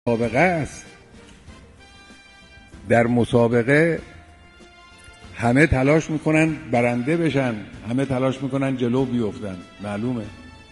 مسابقه است. در مسابقه همه تلاش میکنن برنده بشن، همه تلاش میکنن جلو بیفتن. معلومه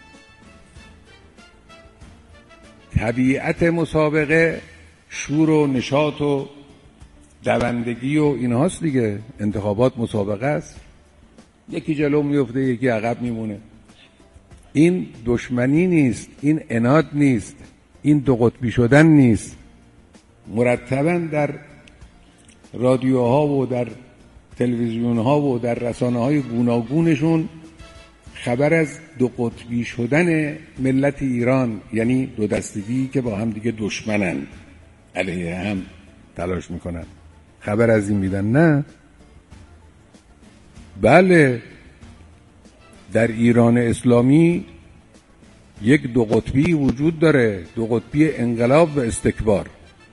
طبیعت مسابقه شور و نشاط و دوندگی و اینهاست دیگه. انتخابات مسابقه است، یکی جلو میفته یکی عقب میمونه. این دشمنی نیست، این عناد نیست، این دو قطبی شدن نیست. مرتباً در رادیوها و در تلویزیونها و در رسانه‌های گوناگونشون خبر از دو قطبی شدن ملت ایران، یعنی دو دستگی که با هم دیگه دشمنن، علیه هم تلاش میکنن، خبر از این میدن. نه، بله، در ایران اسلامی یک دو قطبی وجود داره، دو قطبی انقلاب و استکبار.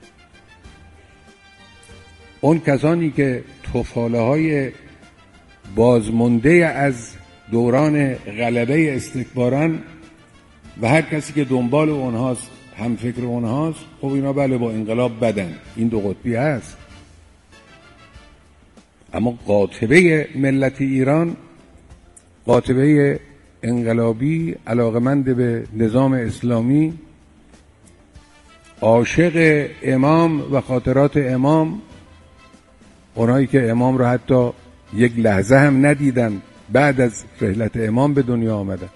اون کسانی که توفاله های بازمانده از دوران غلبه استکباران و هر کسی که دنبال اونهاست، هم فکر اونهاست، خب اینا بله با انقلاب بدن، این دو قطبی هست. اما قاطبه ملت ایران، قاطبه انقلابی، علاقمند به نظام اسلامی، عاشق امام و خاطرات امام، اونایی که امام رو حتی یک لحظه هم ندیدن، بعد از رحلت امام به دنیا آمدن.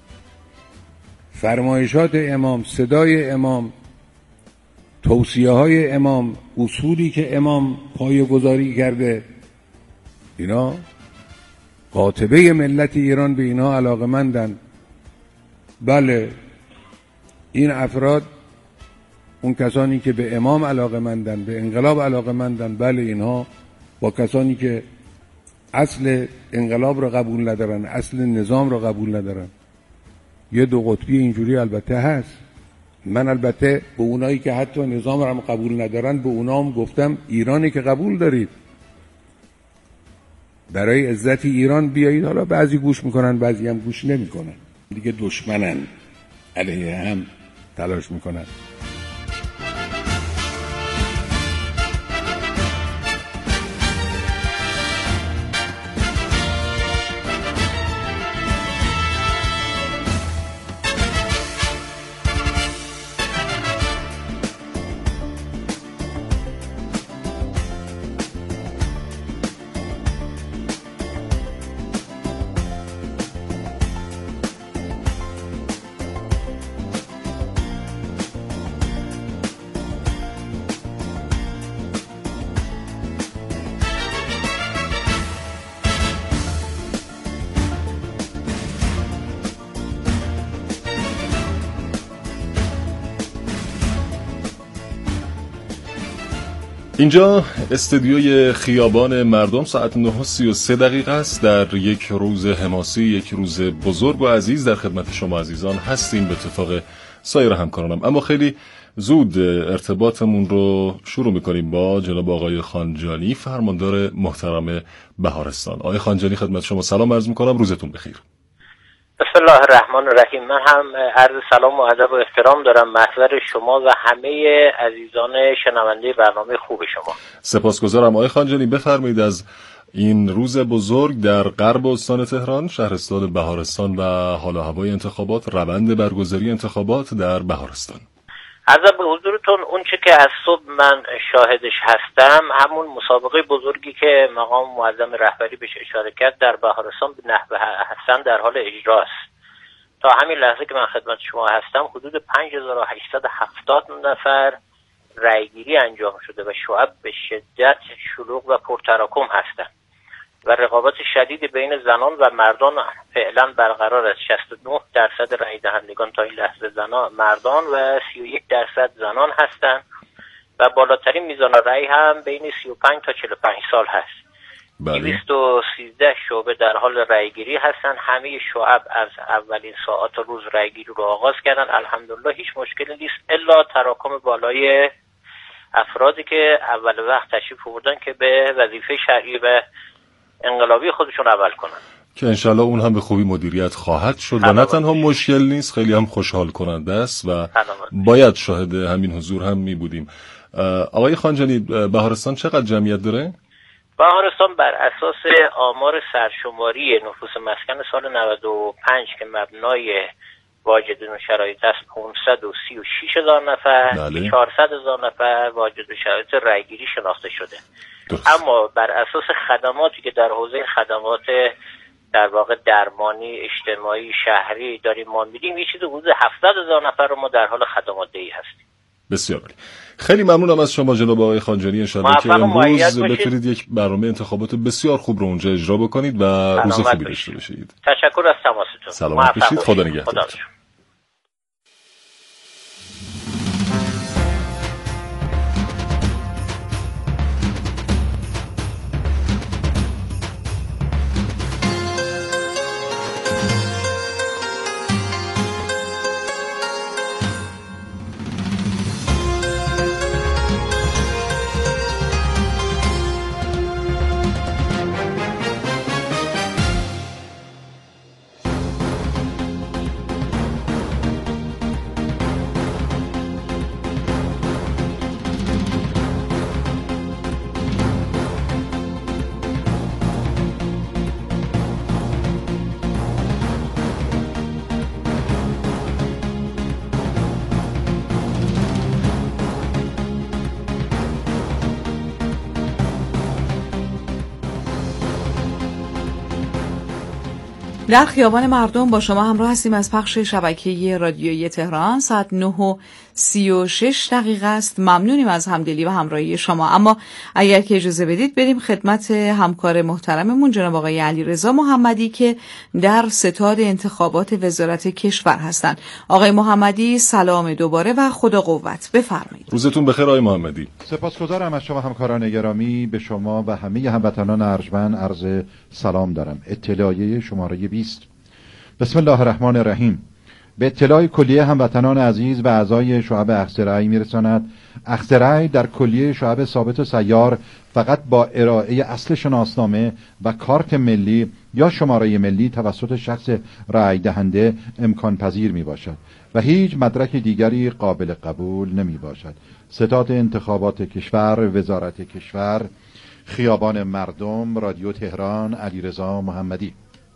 فرمایشات امام، صدای امام، توصیه های امام، اصولی که امام پایه‌گذاری کرده، اینا قاطبه ملت ایران به اینا علاقمندن. بله، این افراد، اون کسانی که به امام علاقمندن، به انقلاب علاقمندن، بله اینها با کسانی که اصل انقلاب رو قبول ندارن، اصل نظام رو قبول ندارن. یه دو قطبی اینجوری البته هست. من البته به اونایی که حتی نظام رو هم قبول ندارن، به اونا هم گفتم ایرانی که قبول دارید، برای عزت ایران بیایید. حالا بعضی گوش میکنن، بعضی هم گوش نمیکنن، دیگه دشمنن، علیه هم تلاش میکنن. اینجا استودیوی خیابان مردم، ساعت 9:33 است. در یک روز حماسی، یک روز بزرگ و عزیز در خدمت شما عزیزان هستیم، به اتفاق سایر همکارانم. اما خیلی زود ارتباطمون رو شروع میکنیم با جناب آقای خانجانی، فرماندار محترم بهارستان. آقای خانجانی، خدمت شما سلام عرض میکنم، روزتون بخیر. بسم الله الرحمن الرحیم. من هم عرض سلام و ادب و احترام دارم محضر شما و همه عزیزان شنونده برنامه خوب شما. سپاسگزارم. آقای خانجانی، بفرمایید از این روز بزرگ در غرب استان تهران، شهرستان بهارستان و حال و هوای انتخابات، روند برگزاری انتخابات در بهارستان. عرض به حضورتون اون چه که از صبح من شاهدش هستم، همون مسابقه بزرگی که مقام معظم رهبری بهش اشاره کرد در بهارستان به نحو احسن در حال اجراست. تا همین لحظه که من خدمت شما هستم حدود 5870 نفر رأیگیری انجام شده و شعب به شدت شلوغ و پرتراکم هستند و رقابت شدید بین زنان و مردان فعلا برقرار است. 69% رأی دهندگان تا این لحظه مردان و 31% زنان هستند و بالاترین میزان رأی هم بین 35 تا 45 سال هست. 213 شعبه در حال رأیگیری هستند. همه شعب از اولین ساعات روز رأیگیری رو آغاز کردن. الحمدلله هیچ مشکلی نیست الا تراکم بالای افرادی که اول وقت تشریف آوردن که به وظیفه شرعی و انقلابی خودشون عمل کنن. که انشالله اون هم به خوبی مدیریت خواهد شد و نه تنها مشکل نیست، خیلی هم خوشحال کننده است و باید شاهد همین حضور هم می بودیم. آقای خانجانی، بهارستان چقدر جمعیت داره؟ بهارستان بر اساس آمار سرشماری نفوس مسکن سال 95 که مبنای واجدین و شرایط است 536,000 نفر، 400,000 نفر واجد و شرایط رایگیری شناخته شده. اما بر اساس خدماتی که در حوزه خدمات در واقع درمانی، اجتماعی، شهری داریم ما میدیم، یه چیز حدود 70,000 نفر رو ما در حال خدمات دهی هستیم. بسیار عالی. خیلی ممنونم از شما جناب آقای خانجانی. انشالله که امروز بتونید یک برنامه انتخابات بسیار خوب رو اونجا اجرا بکنید و روز خوبی داشته باشید. تشکر از تماستون. سلامت باشید. خدا نگهدار. در خیابان مردم با شما همراه هستیم از پخش شبکه رادیویی تهران. ساعت 9:36 است. ممنونیم از همدلی و همراهی شما. اما اگر که اجازه بدید بریم خدمت همکار محترممون جناب آقای علیرضا محمدی که در ستاد انتخابات وزارت کشور هستند. آقای محمدی سلام دوباره و خدا قوت. بفرمایید. روزتون بخیر آقای محمدی. سپاسگزارم از شما همکاران گرامی. به شما و همه هموطنان ارجمند عرض سلام دارم. اطلاعیه شماره 20. بسم الله الرحمن الرحیم. به اطلاع کلیه هموطنان عزیز و اعضای شعب اخذ رأی میرساند اخذ رأی در کلیه شعب ثابت و سیار فقط با ارائه اصل شناسنامه و کارت ملی یا شماره ملی توسط شخص رأی دهنده امکان پذیر می باشد و هیچ مدرک دیگری قابل قبول نمی باشد. ستاد انتخابات کشور، وزارت کشور، خیابان مردم، رادیو تهران، علیرضا محمدی.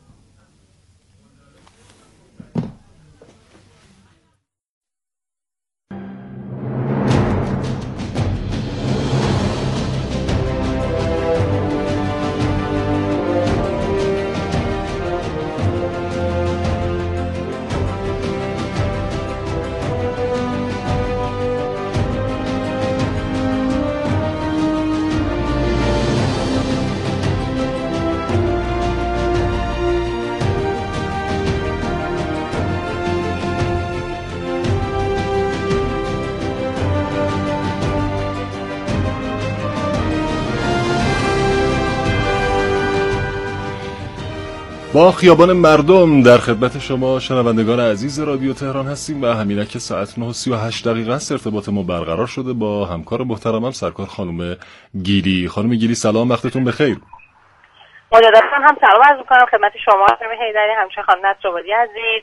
با خیابان مردم در خدمت شما شنوندگان عزیز رادیو تهران هستیم و همینه که ساعت 9:38 است. ارتباط ما برقرار شده با همکار محترمم سرکار خانم گیری. خانم گیری سلام، وقتتون بخیر. مجددا هم سلام عرض می‌کنم خدمت شما خانم حیدری، همچنین خانم نصرآبادی عزیز.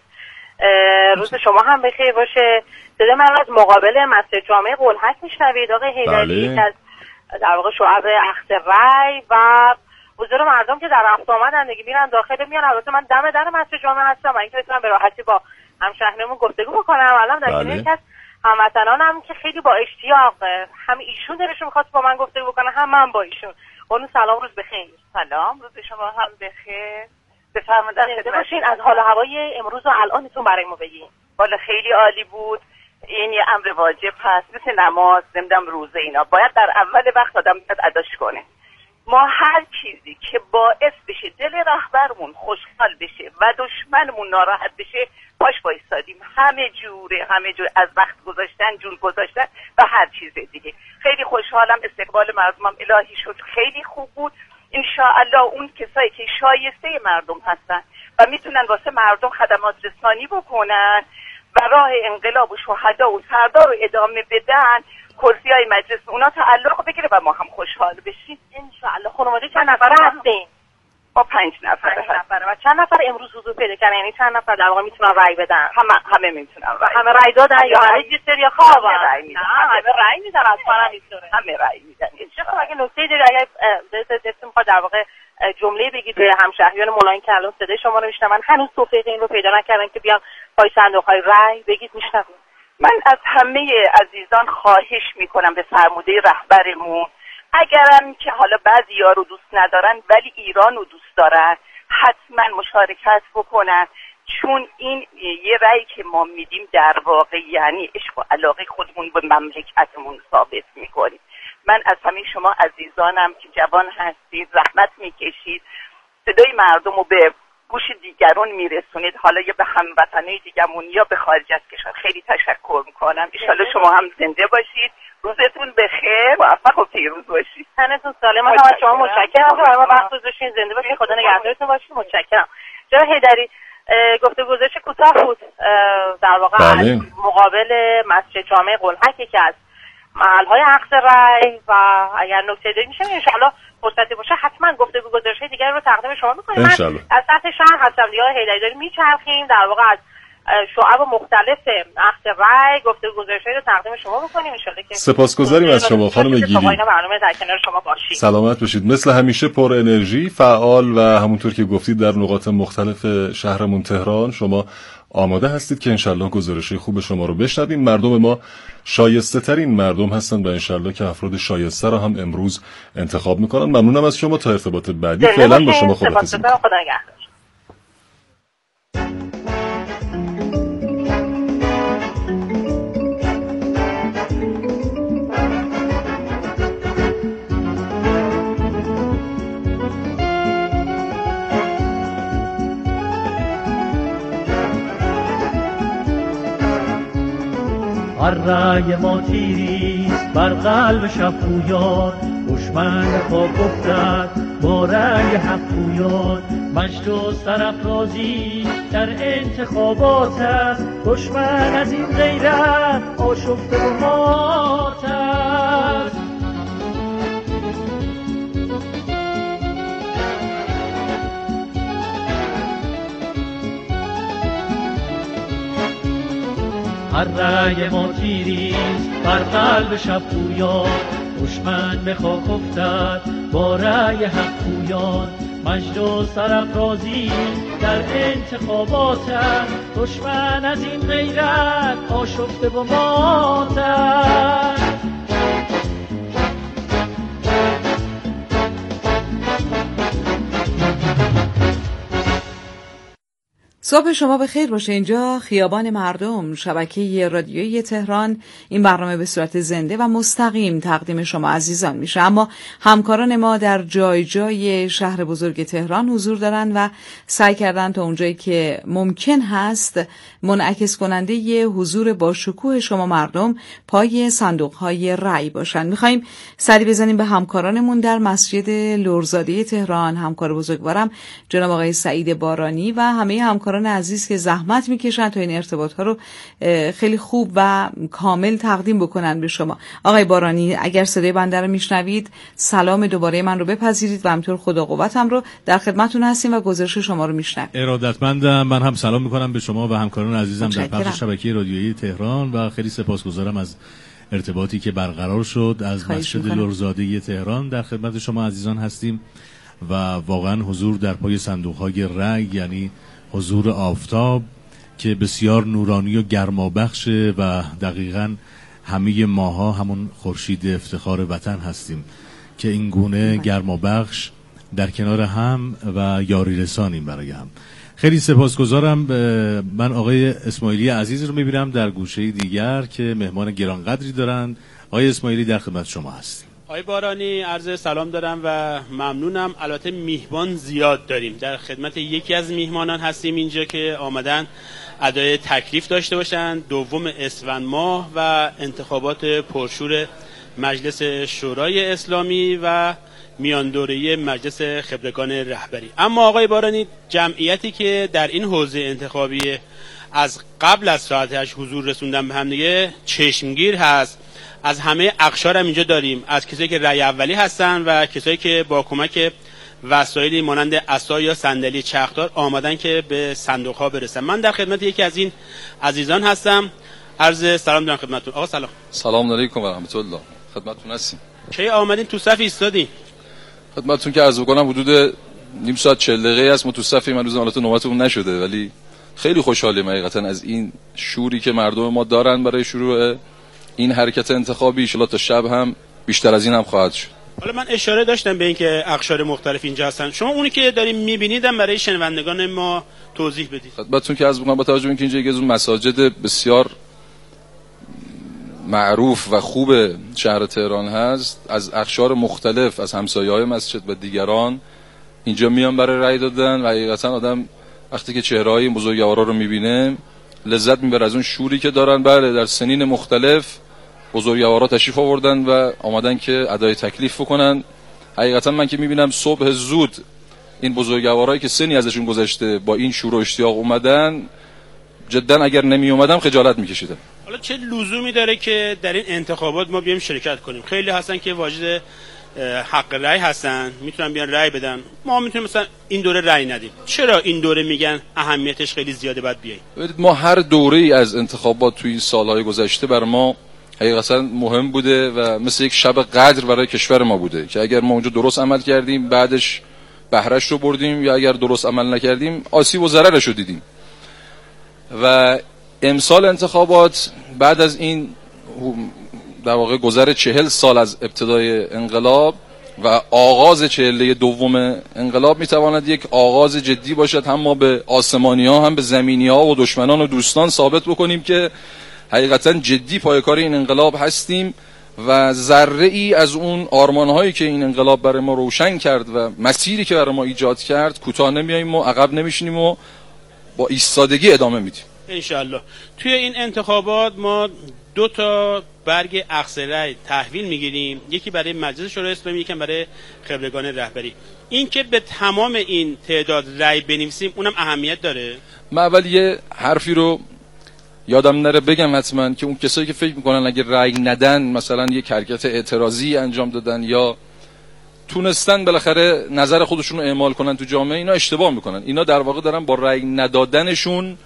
روز شما هم بخیر باشه. صدای من از مقابل مسجد جامع قلحک میشنوید آقای حیدری از در واقع شعب اخذ رأی و حضور مردم که در رفت آمدن دیگه میرن داخل میان. البته من دم در مسجد جامع هستم و اینکه بتونم به راحتی با همشهریمون گفتگو بکنم. الان در کنار یکی از هموطنانم که خیلی با اشتیاق هم ایشون دلش می‌خواست با من گفتگو بکنه هم من با ایشون. اون سلام، روز بخیر. سلام، روز شما هم بخیر. بفرمایید باشین از حال هوای امروز و الانتون برای ما بگین. والا خیلی عالی بود. این یه امر واجب هست، مثل نماز، نمیدونم روزه، اینا باید در اول وقت آدم اداش کنه. ما هر چیزی که باعث بشه دل رهبرمون خوشحال بشه و دشمنمون ناراحت بشه پاش وایسادیم. همه جور از وقت گذاشتن، جون گذاشتن و هر چیز دیگه. خیلی خوشحالم. استقبال مردمم الهی شد، خیلی خوب بود. انشاءالله اون کسایی که شایسته مردم هستن و میتونن واسه مردم خدمات رسانی بکنن و راه انقلاب و شهدا و سردار رو ادامه بدن، کرسی‌های مجلس اونا تعلق بگیره و ما هم خوشحال بشیم انشاءالله. خانواده چند نفر هستین؟ با 5 نفر و چند نفر امروز حضور پیدا کردن؟ یعنی چند نفر در واقع میتونن رأی بدن؟ همه میتونن همه رأی دادن یا همه جسر یا خوابن؟ همه رأی میدن اصلا همه رأی میدن. اگه نکته داری اگر دلتون میخواد در واقع جمله بگید به همشهریان ملاین که الان صدای شما رو میشنون هنوز توفیق این رو پیدا نکردن که بیان پای صندوق‌های رأی، بگید میشنویم. من از همه عزیزان خواهش میکنم به فرموده رهبرمون، اگرم که حالا بعضی‌ها رو دوست ندارن ولی ایران رو دوست دارن، حتما مشارکت بکنن، چون این یه رأی که ما میدیم در واقع یعنی عشق و علاقه خودمون به مملکتمون ثابت میکنیم. من از همه شما عزیزانم که جوان هستید، زحمت میکشید، صدای مردم رو به گوش دیگران میرسونید، حالا یا به هموطنای دیگرمون یا به خارج از کشور، خیلی تشکر میکنم. ان شاءالله شما هم زنده باشید، روزتون بخیر، موفق و پیروز باشید. تنتون سالم. من از شما متشکرم که ما وقت گذاشتین. زنده باشید، خدا نگهدارتون باشه. متشکرم. جناب حیدری، گفتگوزش کوتاه بود در واقع مقابل مسجد جامع قلحک که از محل‌های عقد رأی، و اگر نکته داری میشه ان شاءالله فرصتی باشه حتما گفتگوزش دیگر رو تقدیم شما می‌کنیم. من از سطح شهر هستم، دیگه حیدری داریم میچرخیم در واقع از شعب مختلف عقد رأی گفتگوزش‌هایی رو تقدیم شما بکنیم ان شاءالله. که سپاسگزاریم از شما خانم گیری. برنامه در کنار شما باشید. سلامت باشید. مثل همیشه پر انرژی، فعال و همونطور که گفتید در نقاط مختلف شهرمون تهران شما آماده هستید که انشالله گزارش‌های خوب شما رو بشنویم. مردم ما شایسته ترین مردم هستن و انشالله که افراد شایسته رو هم امروز انتخاب میکنن. ممنونم از شما. تا ارتباط بعدی فعلا با شما خداحافظی می‌کنم. خدا نگهدار. هر رأی ما تیریست بر قلب شب‌پویان، دشمن خود افتد با رأی حق‌پویان. مجد و سرافرازی در انتخابات است، دشمن از این غیرت آشفته و مات است. هر رأی ما تیریست بر قلب شب‌پویان، دشمن به خاک افتد با رأی حق‌پویان. مجد و سرافرازی در انتخابات است، دشمن از این غیرت آشفته و مات است. صبح شما بخیر باشه. اینجا خیابان مردم، شبکه رادیویی تهران. این برنامه به صورت زنده و مستقیم تقدیم شما عزیزان میشه، اما همکاران ما در جای جای شهر بزرگ تهران حضور دارن و سعی کردن تا اونجایی که ممکن هست منعکس کننده ی حضور با شکوه شما مردم پای صندوق‌های رأی باشن. میخوایم سری بزنیم به همکارانمون در مسجد لرزاده تهران، همکار بزرگوارم جناب آقای سعید بارانی و همه همکاران عزیز که زحمت میکشن تا این ارتباطات رو خیلی خوب و کامل تقدیم بکنن به شما. آقای بارانی، اگر صدای بنده رو میشنوید سلام دوباره من رو بپذیرید و همطور خدا قوتم رو در خدمتتون هستیم و گزارش شما رو میشنویم. ارادتمندم. من هم سلام میکنم به شما و همکاران عزیزم در پخش شبکه رادیویی تهران و خیلی سپاسگزارم از ارتباطی که برقرار شد. از مسجد لرزاده تهران در خدمت شما عزیزان هستیم و واقعا حضور در پای صندوق‌های رأی یعنی حضور آفتاب که بسیار نورانی و گرمابخشه و دقیقاً همه ماها همون خورشید افتخار وطن هستیم که این گونه گرمابخش در کنار هم و یاری رسانیم برای هم. خیلی سپاسگزارم. من آقای اسماعیلی عزیز رو میبینم در گوشه دیگر که مهمان گرانقدری دارند. آقای اسماعیلی در خدمت شما هستیم. آقای بارانی عرض سلام دارم و ممنونم. البته میهمان زیاد داریم، در خدمت یکی از میهمانان هستیم اینجا که آمدن ادای تکلیف داشته باشن. 2 اسفند ماه و انتخابات پرشور مجلس شورای اسلامی و میان دوره‌ای مجلس خبرگان رهبری. اما آقای بارانی، جمعیتی که در این حوزه انتخابی از قبل از ساعت 8 حضور رسوندن به هم دیگه چشمگیر هست. از همه اقشار هم اینجا داریم، از کسایی که رأی اولی هستن و کسایی که با کمک وسایلی مانند عصا یا صندلی چرخدار آمادن که به صندوق ها برسن. من در خدمت یکی از این عزیزان هستم. عرض سلام دارم خدمتتون. آقا سلام. سلام علیکم و رحمت الله. خدمتتون هستیم. کی آمدین تو صف ایستادین؟ خدمتتون که عرض بکنم حدود نیم ساعت 40 دقیقه است ما تو صف. من روز حالت نوبتمون نشده ولی خیلی خوشحالیم حقیقتا از این شوری که مردم ما دارن برای شروع این حرکت انتخابی. ان شاءالله تا شب هم بیشتر از این هم خواهد شد. حالا من اشاره داشتم به اینکه اقشار مختلف اینجا هستن. شما اونی که داریم می‌بینید برای شنوندگان ما توضیح بدید. خدمتتون که عرض بکنم با توجه به اینکه اینجا یکی از اون مساجد بسیار معروف و خوب شهر تهران هست، از اقشار مختلف از همسایه‌های مسجد و دیگران اینجا میان برای رأی دادن و حقیقتا آدم وقتی که چهره‌های این بزرگوارا رو می‌بینه لذت می‌بره از اون شوری که دارن. بله در سنین مختلف بزرگوارا تشریف آوردن و آمدن که ادای تکلیف بکنن. حقیقتا من که می‌بینم صبح زود این بزرگوارایی که سنی ازشون گذشته با این شور و اشتیاق اومدن، جدا اگر نمی اومدم خجالت می‌کشیدم. حالا چه لزومی داره که در این انتخابات ما بیایم شرکت کنیم؟ خیلی هستن که واجد حق رأی هستن، میتونن بیان رأی بدن. ما میتونیم مثلا این دوره رأی ندیم. چرا این دوره میگن اهمیتش خیلی زیاده باید بیاییم؟ ما هر دوره‌ای از انتخابات توی این سالهای گذشته بر ما حقیقتا مهم بوده و مثل یک شب قدر برای کشور ما بوده که اگر ما اونجا درست عمل کردیم بعدش بهره‌اش رو بردیم یا اگر درست عمل نکردیم آسیب و ضررش رو دیدیم. و امسال انتخابات بعد از این در واقع گذر 40 سال از ابتدای انقلاب و آغاز چهله دوم انقلاب میتواند یک آغاز جدی باشد. هم ما به آسمانی ها هم به زمینی ها و دشمنان و دوستان ثابت بکنیم که حقیقتا جدی پایه‌کار این انقلاب هستیم و ذره ای از اون آرمان هایی که این انقلاب برای ما روشن کرد و مسیری که برای ما ایجاد کرد کوتاه نمیاییم و عقب نمیشینیم و با ایستادگی ادامه میدیم انشالله. توی این انتخابات ما 2 تا برگ اخذ رأی تحویل میگیریم، یکی برای مجلس شورای اسلامی، یکی برای خبرگان رهبری. این که به تمام این تعداد رأی بنویسیم اونم اهمیت داره. من اول یه حرفی رو یادم نره بگم حتما که اون کسایی که فکر میکنن اگه رأی ندن مثلا یک حرکت اعتراضی انجام دادن یا تونستن بالاخره نظر خودشون رو اعمال کنن تو جامعه، اینا اشتباه میکنن. اینا در واقع دارن با رأی ندادنشون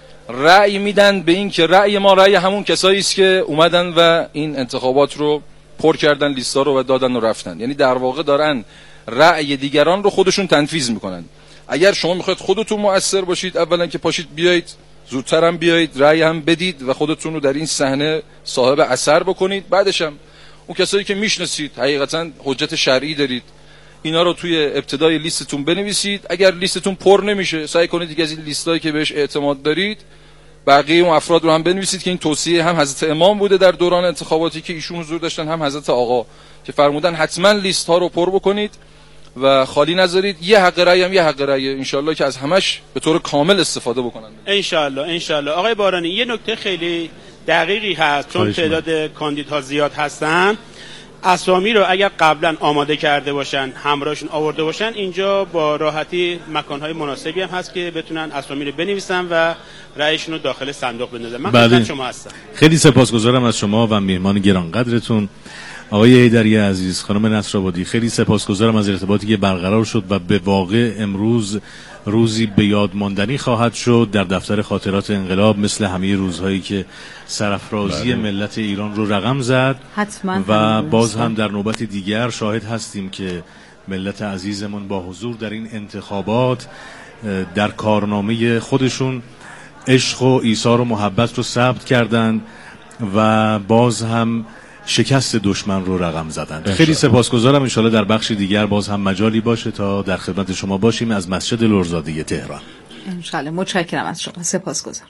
رأی میدن به این که رأی ما رأی همون کسایی است که اومدن و این انتخابات رو پر کردن، لیستا رو و دادن و رفتن. یعنی در واقع دارن رأی دیگران رو خودشون تنفیذ میکنن. اگر شما میخواید خودتون مؤثر باشید، اولا که پاشید بیایید زودتر هم بیایید رأی هم بدید و خودتون رو در این صحنه صاحب اثر بکنید. بعدش هم اون کسایی که میشناسید حقیقتا حجت شرعی دارید، اینا رو توی ابتدای لیستتون بنویسید. اگر لیستتون پر نمیشه سعی کنید دیگه از این لیستایی که بهش اعتماد دارید بقیه اون افراد رو هم بنویسید که این توصیه هم حضرت امام بوده در دوران انتخاباتی که ایشون حضور داشتن، هم حضرت آقا که فرمودن حتما لیست ها رو پر بکنید و خالی نذارید. یه حق رأی هم یه حق رأی، ان شاءالله که از همش به طور کامل استفاده بکنن ان شاءالله. آقای بارانی یه نکته خیلی دقیقی هست، چون تعداد کاندیدها زیاد هستن، اسامی رو اگر قبلا آماده کرده باشن همراهشون آورده باشن اینجا با راحتی مکانهای مناسبی هم هست که بتونن اسامی رو بنویسن و رأیشون رو داخل صندوق بندازن. من خدمت شما هستم. خیلی سپاسگزارم از شما و مهمان گرانقدرتون آقای حیدری عزیز، خانم نصرآبادی. خیلی سپاسگزارم از ارتباطی که برقرار شد و به واقع امروز روزی به یاد ماندنی خواهد شد در دفتر خاطرات انقلاب، مثل همه روزهایی که سرافرازی ملت ایران رو رقم زد. حتما. و باز هم در نوبت دیگر شاهد هستیم که ملت عزیزمون با حضور در این انتخابات در کارنامه خودشون عشق و ایثار و محبت رو ثبت کردند و باز هم شکست دشمن رو رقم زدن. خیلی سپاسگزارم. ان شاءالله در بخش دیگر باز هم مجالی باشه تا در خدمت شما باشیم از مسجد لرزاده تهران. ان شاءالله. متشکرم از شما. سپاسگزارم.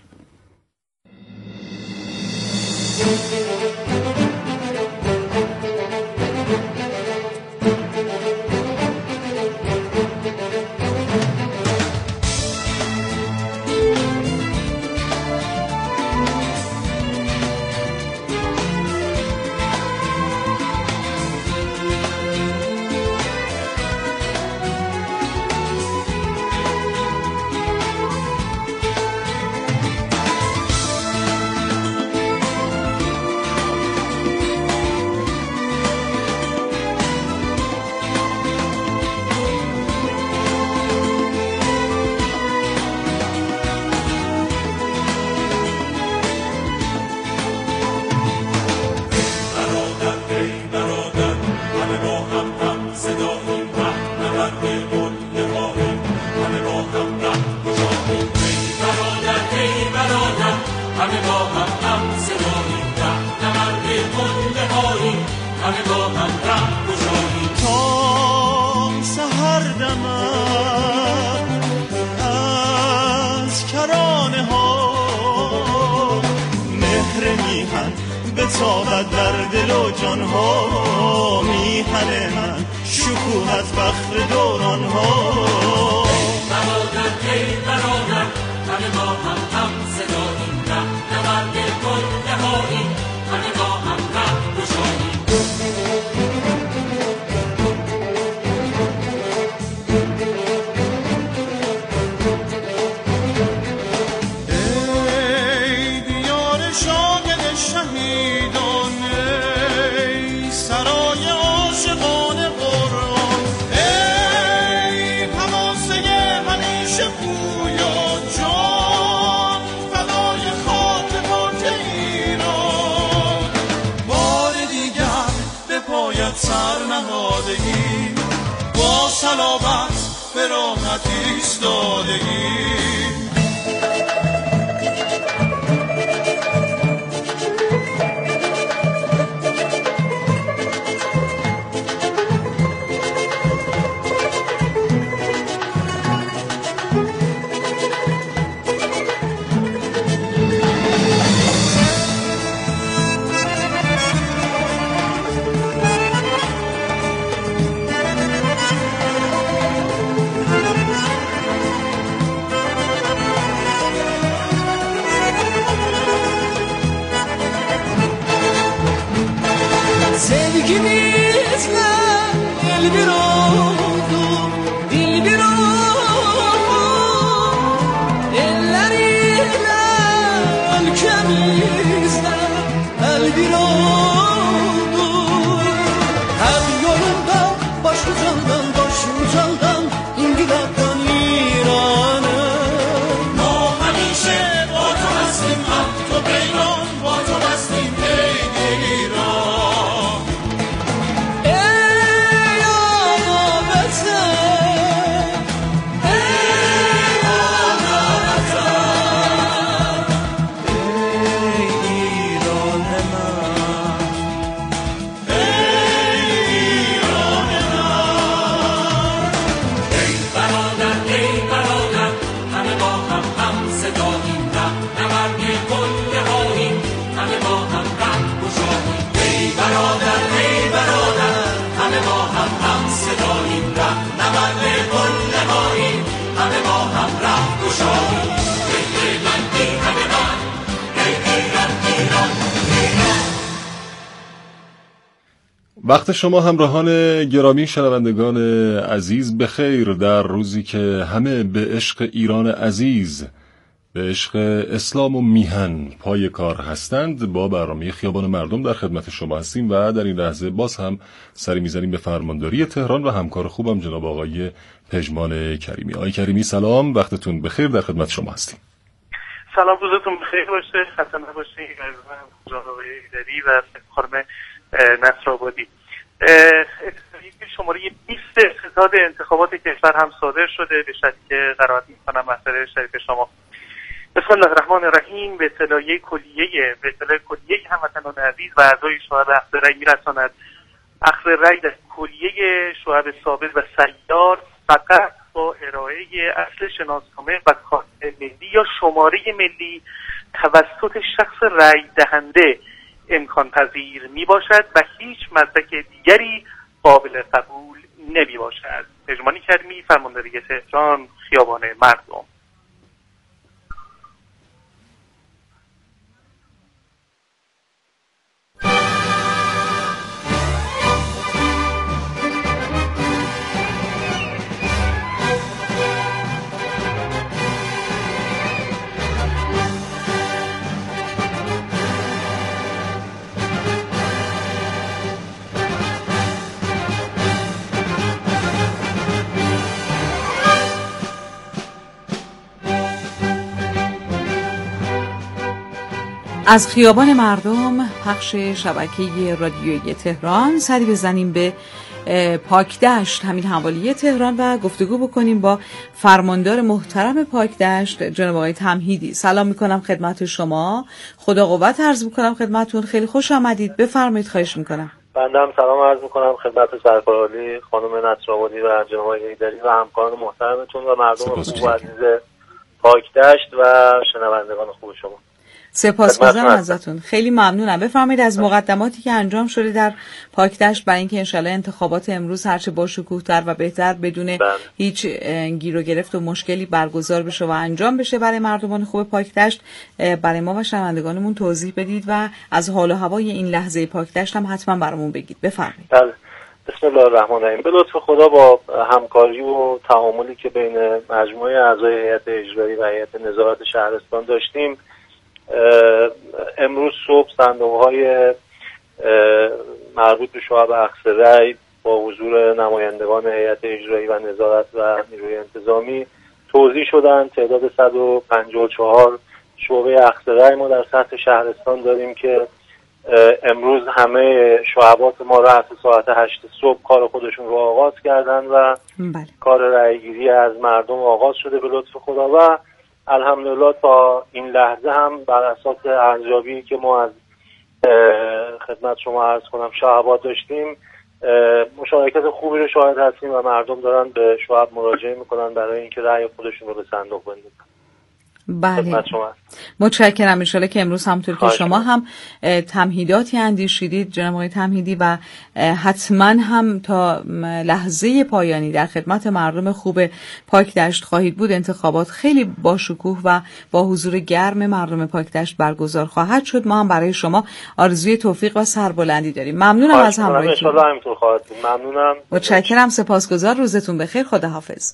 همه با هم ره گشاییم تا سحر دمد از کرانه ها مهر میهن بتابد در دل و جان ها میهن من شکوهت فخر دوران ها برادر ای برادر همه با هم صداییم ره نبرد کل نهاییم همه با هم ره گشاییم ای دیار شاهد شهیدان ای سرای عاشقان قرآن ای حماسه همیشه پویا جان فدای خاک پاک ایران بار دیگر به پایت سر نهادگی با صلابت به راحت ایستادگی Sevgimizle el bir oldu, dil bir oldu elleriyle ülkemizle el bir oldu her yolunda başı candan İngiliz'den İran'a ما همیشه با تو هستیم هم تو پیمان با تو بستیم ای ایران ای آقا وطن ای آقا وطن ای ایران من ای ایران من ای برادر همه با هم صداییم ره نبرد کل نهاییم همه با هم ره گشاییم ای برادر همه با هم صداییم ره نبرد کل نهاییم همه با هم ره گشاییم ای من ای همه من ای ایران ایران ایران. وقت شما همراهان گرامی شنوندگان عزیز بخیر در روزی که همه به عشق ایران عزیز به عشق اسلام و میهن پای کار هستند. با برنامه خیابان مردم در خدمت شما هستیم و در این لحظه باز هم سری میزنیم به فرمانداری تهران و همکار خوبم جناب آقای پژمان کریمی. آقای کریمی سلام، وقتتون بخیر، در خدمت شما هستیم. سلام، روزتون بخیر باشه، خسته نباشید. جناب آقای ایدری و خانم نصرآبادی. شماره 20 ستاد انتخابات کشور هم صادر شده. به شکلی که قرائت می‌کنم مطلب شریف شما. بسم الله الرحمن الرحیم. به اطلاعیه کلیه هموطنان عزیز و اعضای شعب اخذ رأی می‌رساند. اخذ رأی در کلیه شعب ثابت و سیار فقط با ارائه اصل شناسنامه و کارت ملی یا شماره ملی توسط شخص رأی دهنده امکان پذیر می باشد و هیچ مدرک دیگری قابل قبول نمی باشد. پژمان کریمی، فرمانداری تهران، خیابان مردم. از خیابان مردم پخش شبکه رادیویی تهران سری بزنیم به پاکدشت، همین حوالی تهران، و گفتگو بکنیم با فرماندار محترم پاکدشت جناب آقای تمهیدی. سلام میکنم خدمت شما، خدا قوت عرض میکنم خدمتتون. خیلی خوش آمدید، بفرمایید. خواهش میکنم. بنده هم سلام عرض میکنم خدمت سرکارعالی خانم نصرآبادی و جناب آقای حیدری و همکاران محترمتون و مردم خوب و عزیز پاکدشت و شنوندگان خوب شما. سپاسگزارم ازتون، خیلی ممنونم. بفرمایید از مقدماتی که انجام شده در پاکدشت برای اینکه انشالله انتخابات امروز هرچه با شکوه‌تر و بهتر بدون هیچ گیر و گرفت و مشکلی برگزار بشه و انجام بشه برای مردمان خوب پاکدشت، برای ما و شنوندگانمون توضیح بدید و از حال و هوای این لحظه پاکدشت هم حتما برامون بگید. بفرمایید. بله. بسم الله الرحمن الرحیم. به لطف خدا با همکاری و تعاملی که بین مجموعه اعضای هیئت اجرایی و هیئت نظارت شهرستان داشتیم، امروز صبح صندوق‌های مربوط به شعب اخذ رأی با حضور نمایندگان هیئت اجرایی و نظارت و نیروی انتظامی توزیع شدن. تعداد 154 شعبه اخذ رأی ما در سطح شهرستان داریم که امروز همه شعبات ما رأس ساعت 8 صبح کار خودشون رو آغاز کردن و کار رأیگیری از مردم آغاز شده به لطف خدا و الحمدلله تا این لحظه هم بر اساس ارزیابی که ما از خدمت شما عرض کنم شعبات داشتیم مشارکت خوبی رو شاهد هستیم و مردم دارن به شعب مراجعه میکنن برای اینکه رأی خودشون رو به صندوق بندازن. بله متشکرم. انشالله که امروز همونطور که شما هم تمهیداتی اندیشیدید جناب آقای تمهیدی و حتما هم تا لحظه پایانی در خدمت مردم خوب پاکدشت خواهید بود. انتخابات خیلی با شکوه و با حضور گرم مردم پاکدشت برگزار خواهد شد. ما هم برای شما آرزوی توفیق و سربلندی داریم. ممنونم از همراهیتون. انشالله همینطور خواهد بود. ممنونم. متشکرم. سپاسگزار. روزتون بخیر. خداحافظ.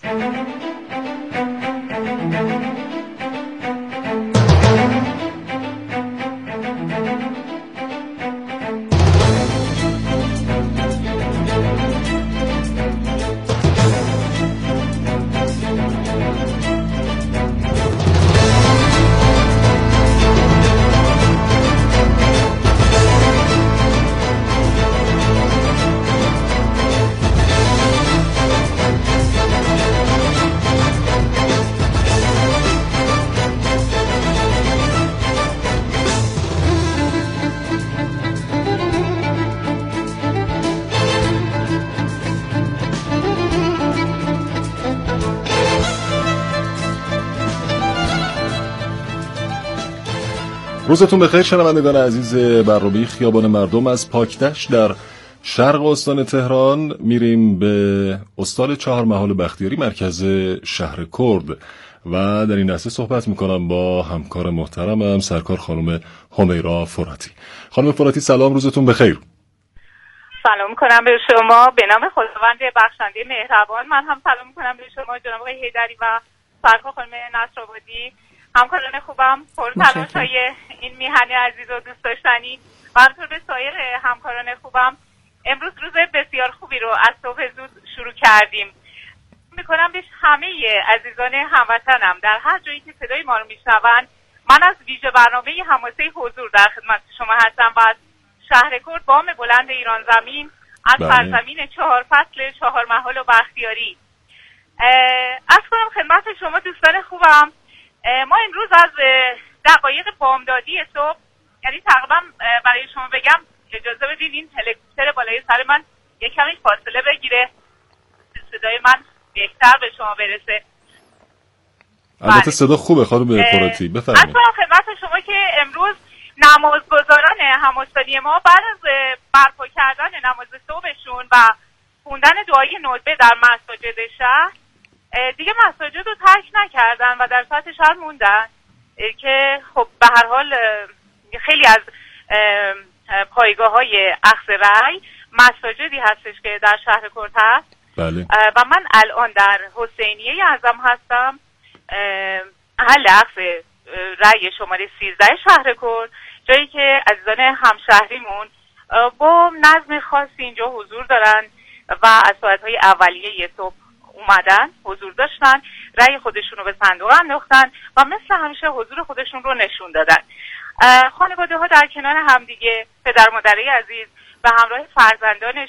روزتون بخیر شنوندگان عزیز برنامه خیابان مردم از پاکدشت در شرق استان تهران. میریم به استان چهارمحال بختیاری مرکز شهر کرد و در این لحظه صحبت میکنم با همکار محترمم سرکار خانم همیرا فراتی. خانم فراتی سلام، روزتون بخیر. سلام میکنم به شما به نام خداوند بخشنده مهربان. من هم سلام میکنم به شما جناب آقای حیدری و سرکار خانم نصرآبادی، همکاران خوبم پرتلاش‌های این میهن عزیز و دوست داشتنی و همینطور به سایر همکاران خوبم. امروز روز بسیار خوبی رو از صبح زود شروع کردیم. میکنم به همه عزیزان هموطنم در هر جایی که صدای ما رو میشنون، من از ویژه برنامه حماسه حضور در خدمت شما هستم و از شهر کرد بام بلند ایران زمین، از سرزمین 4 فصل چهارمحال و بختیاری. عرض کنم خدمت شما دوستان خوبم، ما امروز از دقایق بامدادی صبح، یعنی تقریبا برای شما بگم اجازه بدین این هلیکوپتر بالای سر من یک کمی فاصله بگیره صدای من بهتر به شما برسه. البته صدا خوبه خانم فراتی، بفرمایید. اصلا خدمت شما که امروز نمازگزاران حماسانی ما بعد از برپا کردن نماز صبحشون و خوندن دعای ندبه در مساجد شهر دیگه مساجد رو ترک نکردن و در سطح شهر موندن که خب به هر حال خیلی از پایگاه‌های اخذ رأی مساجدی هستش که در شهر کرد هست. بله. و من الان در حسینیه اعظم هستم، محل اخذ رأی شماره 13 شهر کرد، جایی که عزیزان همشهریمون با نظم خاصی اینجا حضور دارن و از ساعت‌های اولیه صبح اومدن حضور داشتن، رأی خودشون رو به صندوق انداختن و مثل همیشه حضور خودشون رو نشون دادن. خانواده ها در کنار همدیگه، پدر مادرای عزیز به همراه فرزندانشون